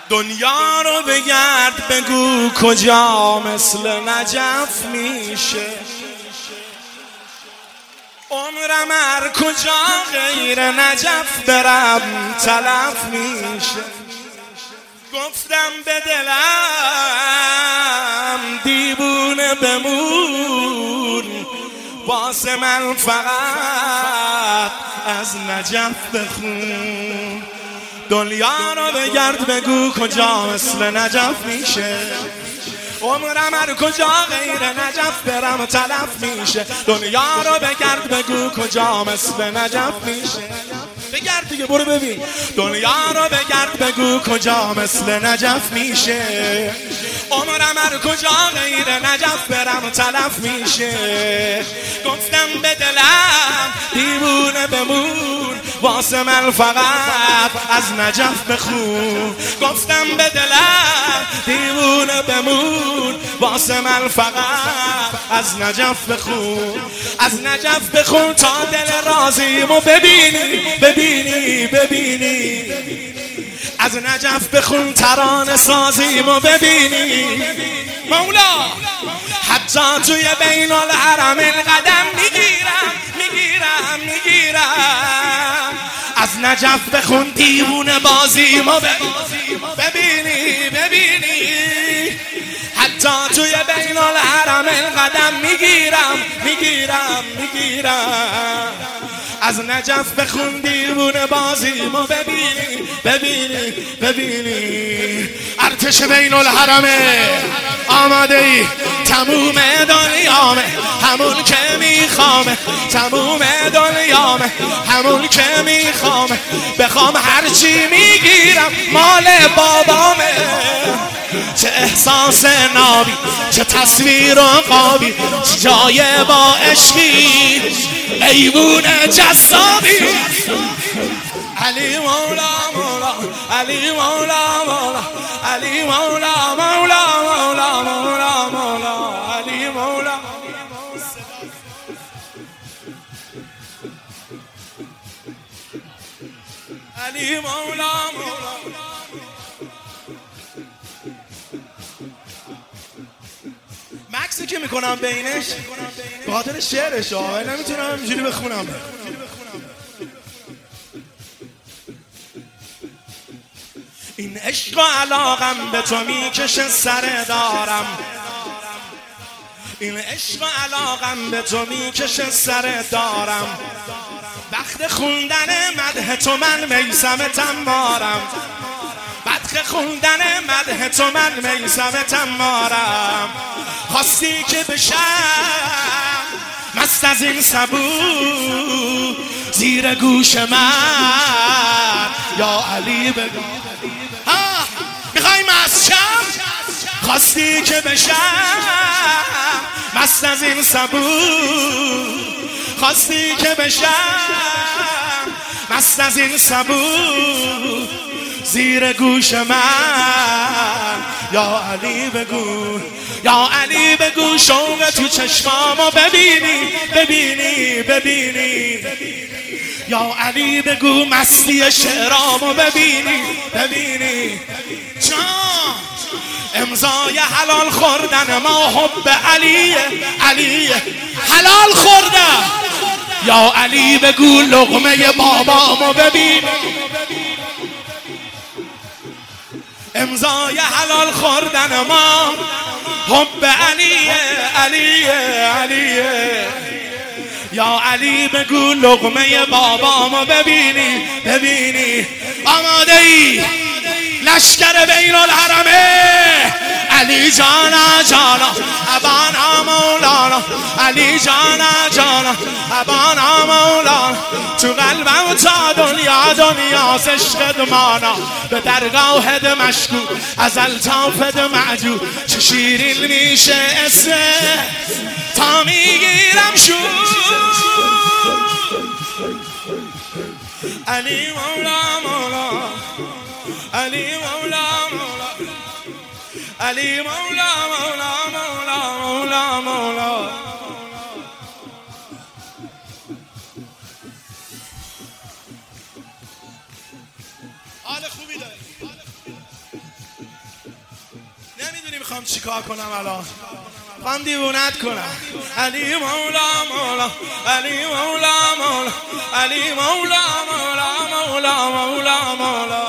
دنیا رو بگرد بگو کجا مثل نجف میشه، عمرم هر کجا غیر نجف برم تلف میشه. گفتم به دلم دیوونه بمون، واسه من فقط از نجف بخون. دنیا رو بگرد بگو کجا مثل نجف میشه، عمرم هر کجا غیر نجف برم تلف میشه. دنیا رو بگرد بگو کجا مثل نجف میشه. بگرد دیگه، برو ببین. دنیا رو بگرد بگو کجا مثل نجف میشه، عمرم هر کجا غیر نجف برم تلف میشه. گفتم به دلم دیوونه بمون، واسه من فقط از نجف بخون. گفتم به دلم دیوونه بمون، واسه من فقط از نجف بخون. از نجف بخون تا دل راضیمو ببینی ببینی ببینی. از نجف بخون ترانه سازیمو ببینی. مولا حتی توی بین الحرمین قدم میگیرم میگیرم میگیرم. از نجف بخون دیوونه بازیمو ببینی ببینی. حتی توی بین الحرمین قدم میگیرم میگیرم میگیرم. از نجف بخون دیوونه بازیمو ببینی ببینی ببینی. ارتش بین الحرمه آماده ای، تموم دنیامه همون که میخوامه، تموم دنیامه همون که میخوامه. بخوام هرچی میگیرم مال بابامه. چه احساس نابی، چه تصویر و قابی، چه جای با عشقی ایوون جذابی. علی مولا مولا علی مولا مولا علی مولا مولا مولا مولا مولا علی مولا. علی مولا مولا. مکسی که میکنم بینش به خاطر شعرش نمیتونم اینجوری بخونم. این عشق و علاقم به تو میکشه سر دارم، این عشق و علاقم به تو میکشه سر دارم. وقت خوندن مدح تو من میثم تمارم، وقت خوندن مدح تو من میثم تمارم. خواستی که بشم مست از این سبو زیر گوش من، یا علی بگو میخوای مست شم. خواستی که بشم مست از این سبو، خواستی که بشم مست از این سبو زیر گوش من. یا علی بگو یا علی بگو شوق تو چشمامو ببینی ببینی ببینی. یا علی بگو مستی شعرامو ببینی ببینی. جان امضای حلال خوردن ما حب علیه علیه حلال خوردن. یا علی بگو لقمه بابامو ببین. امضای حلال خوردن ما حب علیه علیه علیه. یا علی بگو لقمه بابامو ببینی ببینی. آماده ای لشکر بین الحرمه. علی جانا جانا ابانا مولانا، علی جانا جانا ابانا مولانا. تو قلبم تا دنیا دنیا عشق مانا، به درگاهت مشکو از الطافت معجو. چه شیرین میشه اسم تا میگیرم شو. علی مولا مولا علی مولا مولا علی مولا مولا مولا مولا مولا. حال خوبی داری. میدونی میخوام چیکار کنم الان؟ میخوام دیوونت کنم. علی مولا مولا علی مولا مولا علی مولا مولا مولا مولا مولا.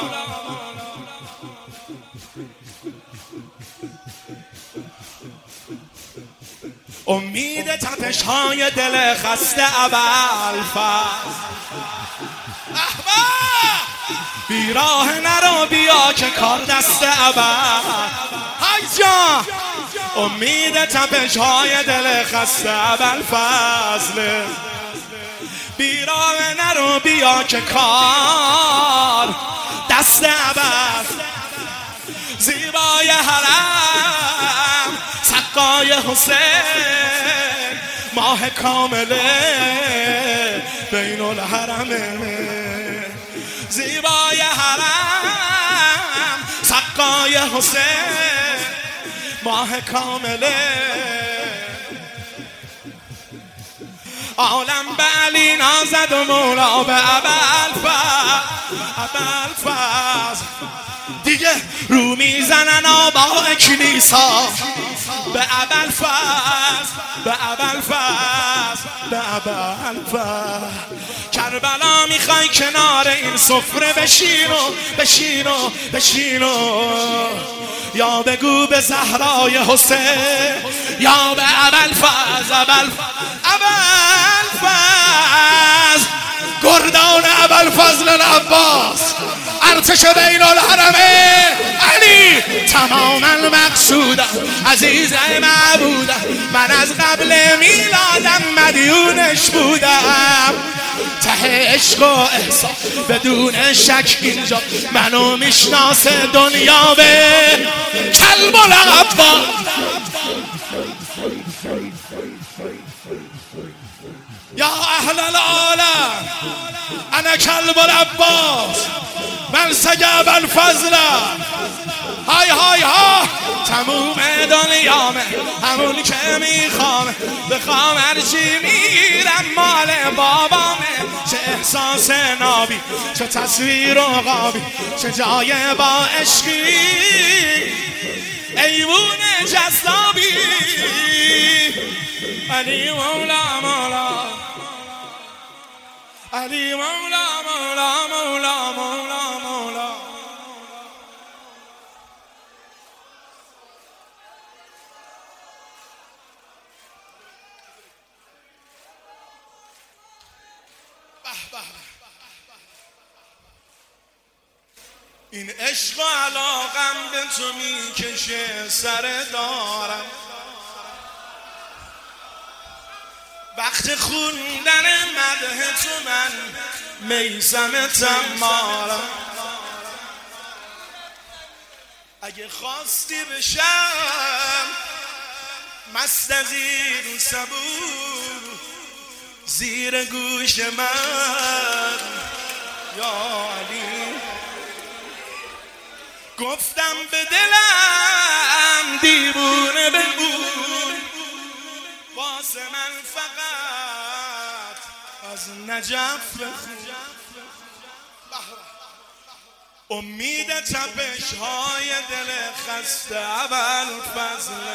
امید تپش های دل خسته ابوالفضل. بیراه نرو بیا که کار دست ابوالفضل. های جان امید تپش های دل خسته ابوالفضل. بیراه نرو بیا که کار دست ابوالفضل. زیبای حرم سقای حسین ماه کامله بین الحرمه. زیبای حرم سقای حسین ماه کامله. عالم به علی نازد و مولا به ابوالفضل. دیگه رو میزنن آباء کلیسا به ابوالفضل به ابوالفضل به ابوالفضل. کربلا میخوای کنار این سفره بشین و یا بگو به زهرای حسین یا به ابوالفضل. ابوالفضل گردان ابوالفضل العباس ارتش بین الحرمه علی تماما مقصودم عزیز معبودم. من از قبل میلادم مدیونش بودم. ته عشق و احسان بدون شک اینجا منو میشناس دنیا به کلب العباس. یا اهل العالم انا کلب العباس من سگ ابوالفضل. های های ها تموم دنیامه همون که میخوام بخوام هرچی میرم مال بابامه. چه احساس نابی چه تصویر و غابی چه جای با عشقی ایوون جذابی. علی مولا مولا علی مولا مولا مولا مولا مولا. این عشق و علاقم به تو میکشه سر دارم. وقت خوندن مدح تو من میثم تمارم. اگه خواستی بشم مست از این صبور زیر گوش من یا علی گفتم به دلم دیوونه بگون واسه من فقط از نجف بخون. امید تپش های دل خسته ابوالفضل.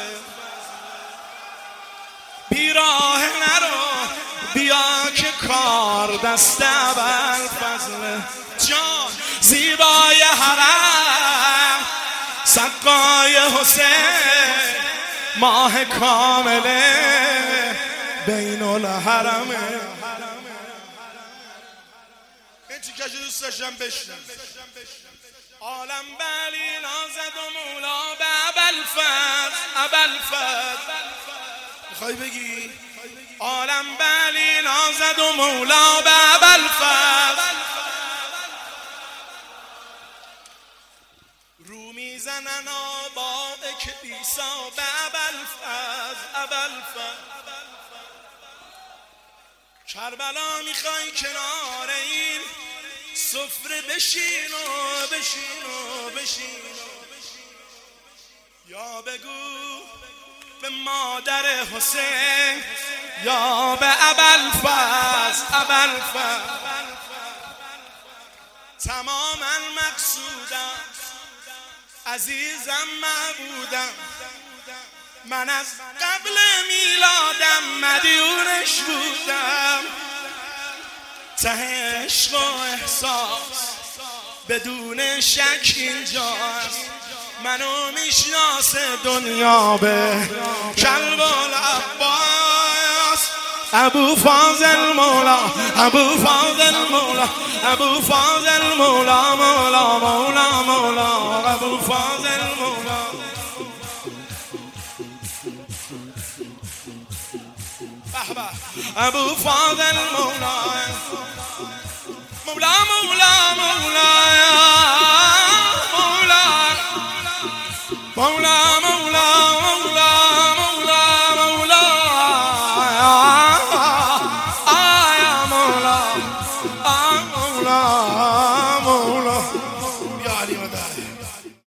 بیراه نرو بیا که کار دست ابوالفضل. جان زیبای حرم سقای حسین ماه کامله بین الحرمه. این چی که دوست داشتم بشنم. عالم به علی نازد و مولا به ابوالفضل. میخوای بگی عالم به علی نازد و مولا به ابوالفضل. رو میزنن آباء کلیسا به ابوالفضل. کربلا میخوای کنار این سفره بشین یا بگو به مادر حسین یا به ابوالفضل. تماما مقصودم عزیزم معبودم، من از قبل میلادم مدیونش بودم. ته عشق و احساس بدون شک اینجاست، منو میشناسه دنیا به کلب العباس. ابو فاضل مولا، ابو فاضل مولا، ابو فاضل مولا، مولا مولا مولا، ابو فاضل مولا. ابو فاضل مولا، مولا مولا مولا مولا مولا